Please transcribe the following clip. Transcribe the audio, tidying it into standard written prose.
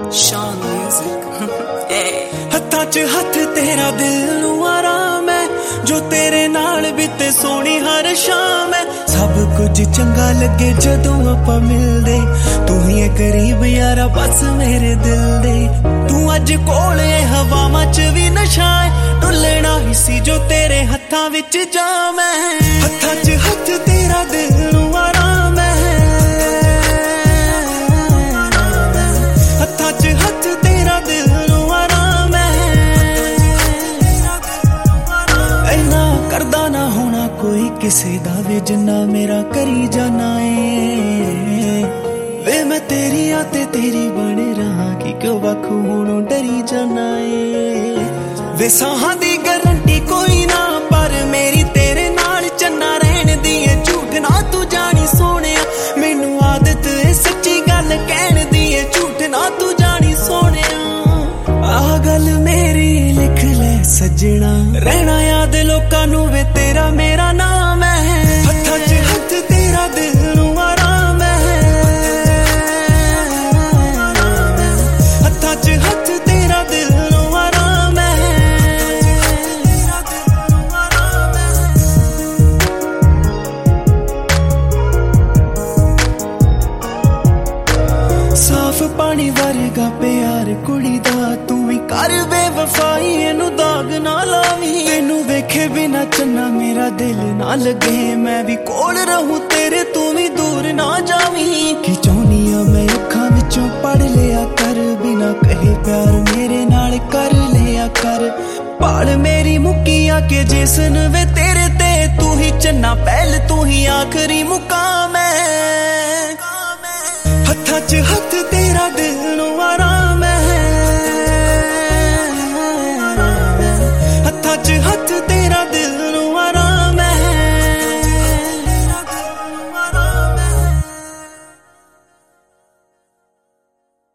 Sean Music ਹੱਥਾਂ 'ਚ ਹੱਥ ਤੇਰਾ ਦਿਲ ਨੂੰ ਆਰਾਮ ਹੈ ਜੋ ਤੇਰੇ ਨਾਲ ਬੀਤੇ ਸੋਹਣੀ ਹਰ ਸ਼ਾਮ ਹੈ ਸਭ ਕੁਝ ਚੰਗਾ ਲੱਗੇ ਜਦੋਂ ਆਪਾਂ ਮਿਲਦੇ ਤੂੰ ਹੀ ਹੈ ਕਰੀਬ ਯਾਰਾ ਬਸ ਮੇਰੇ ਦਿਲ ਦੇ ਤੂੰ ਅੱਜ ਕੋਲ ਏ ਹਵਾਵਾਂ 'ਚ ਵੀ ਨਸ਼ਾ ਹੈ ਡੁੱਲਣਾ ਹੀ ਸੀ ਜੋ ਤੇਰੇ ਹੱਥਾਂ ਵਿੱਚ ਜਾਮ ਹੈ ਹੱਥਾਂ 'ਚ ਹੱਥ ਤੇਰਾ ਦਿਲ ਨੂੰ ਆਰਾਮ ਹੈ ਹੱਥਾਂ 'ਚ ਹੱਥ ਤੇਰਾ ਦਿਲ ਨੂੰ ਆਰਾਮ ਹੈ ਇੰਨਾ ਕਰਦਾ ਨਾ ਹੋਣਾ ਕੋਈ ਕਿਸੇ ਦਾ ਵੀ ਜਿੰਨਾ ਮੇਰਾ ਕਰੀ ਜਾਣਾ ਏ ਵੇ ਮੈਂ ਤੇਰੀ ਆ ਤੇ ਤੇਰੀ ਬਣੇ ਰਹਾ ਕਿ ਕਿਉਂ ਵੱਖ ਹੋਣੋਂ ਡਰੀ ਜਾਣਾ ਏ ਵੇ ਸਾਹਾਂ ਦੀ ਗਰੰਟੀ ਕੋਈ ਨਾ ਪਰ ਮੇਰੀ ਤੇਰੇ ਨਾਲ ਚੰਨਾ ਰਹਿਣ ਦੀ ਏ ਝੂਠ ਨਾ ਤੂੰ ਜਾਣੀ ਸੋਹਣਿਆ ਮੈਨੂੰ ਆਦਤ ਏ ਸੱਚੀ ਗੱਲ ਕਹਿਣ ਦੀ ਏ ਝੂਠ ਨਾ ਤੂੰ ਜਾਣੀ ਸੋਹਣਿਆ ਆਹ ਗੱਲ ਮੇਰੀ ਲਿਖ ਲੈ ਸੱਜਣਾ ਰਹਿਣਾ ਯਾਦ ਲੋਕਾਂ ਨੂੰ ਵੇ ਤੇਰਾ ਮੇਰਾ ਨਾਮ ਹੈ ਹੱਥਾਂ 'ਚ ਹੱਥ ਤੇਰਾ ਦਿਲ ਨੂੰ ਆਰਾਮ ਹੈ ਹੱਥਾਂ 'ਚ ਹੱਥ ਤੇਰਾ ਦਿਲ ਨੂੰ ਆਰਾਮ ਹੈ ਸਾਫ਼ ਪਾਣੀ ਵਰਗਾ ਪਿਆਰ ਕੁੜੀ ਦਾ ਤੂੰ ਵੀ ਕਰ ਬੇਵਫਾਈ ਇਹਨੂੰ ਦਾਗ ਨਾ ਲਾਵੀਂ ਤੈਨੂੰ ਵੇਖੇ ਬਿਨਾ ਚੰਨਾ ਮੇਰਾ ਦਿਲ ਨਾ ਲੱਗੇ ਮੈਂ ਵੀ ਕੋਲ ਰਹੂੰ ਤੇਰੇ ਤੂੰ ਵੀ ਦੂਰ ਨਾ ਜਾਵੀਂ ਕੀ ਚਾਹੁੰਦੀ ਆ ਮੈਂ ਅੱਖਾਂ ਵਿੱਚੋਂ ਪੜ ਲਿਆ ਕਰ ਬਿਨਾ ਕਹੇ ਪਿਆਰ ਮੇਰੇ ਨਾਲ ਕਰ ਲਿਆ ਕਰ ਭਾਲ ਮੇਰੀ ਮੁੱਕੀ ਆ ਕੇ ਜਿਸਨ ਵੇ ਤੇਰੇ ਤੇ ਤੂੰ ਹੀ ਚੰਨਾ ਪਹਿਲ ਤੂੰ ਹੀ ਆਖਰੀ ਮੁਕਾਮ ਹੈ ਹੱਥਾਂ 'ਚ ਹੱਥ ਤੇਰਾ ਦਿਲ ਨੂੰ ਆਰਾਮ ਹੈ ਹੱਥਾਂ 'ਚ ਹੱਥ